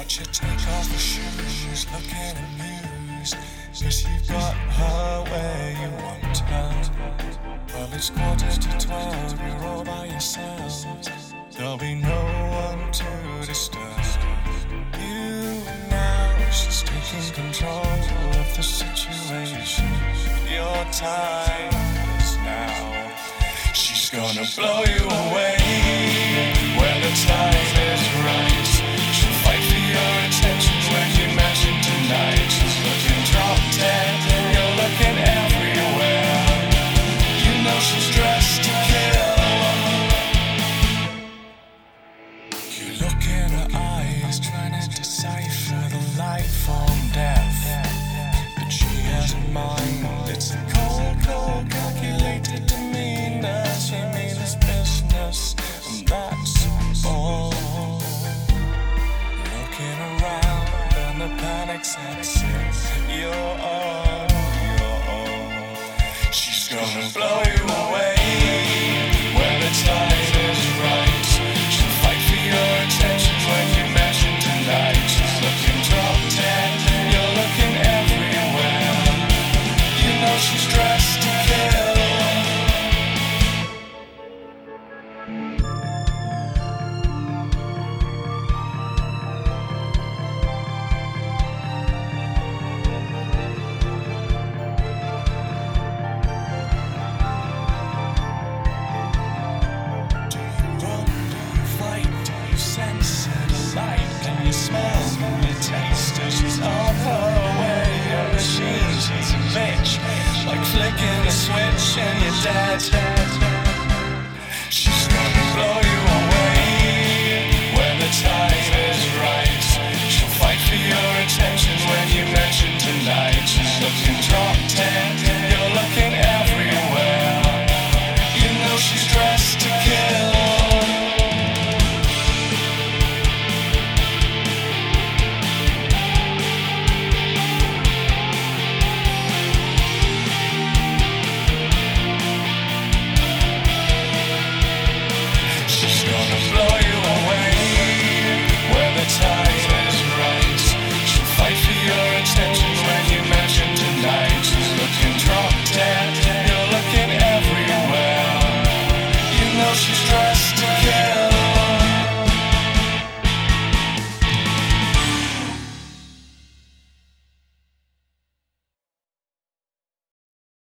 Watch her take off her shoes, looking amused, 'cause you've got her where you want her. Well, it's 11:45, you're all by yourself. There'll be no one to disturb you now. She's taking control of the situation. Your time is now. She's gonna blow you away when the time is right. She'll fight for your attention when you mention tonight. She's looking drop dead, you're looking everywhere. You know she's dressed to kill. You look in her eyes, trying to decipher the life from death. But she has a mind, it's a cold, cold, calculated demeanor. She means business, and that's all. Looking around, and the panic sets in. You're on. She's gonna blow you away when the time is right. She'll fight for your attention when you mention tonight. She's looking drop dead, you're looking everywhere. You know she's dressed to kill. She's a bitch, like flicking a switch and you're dead.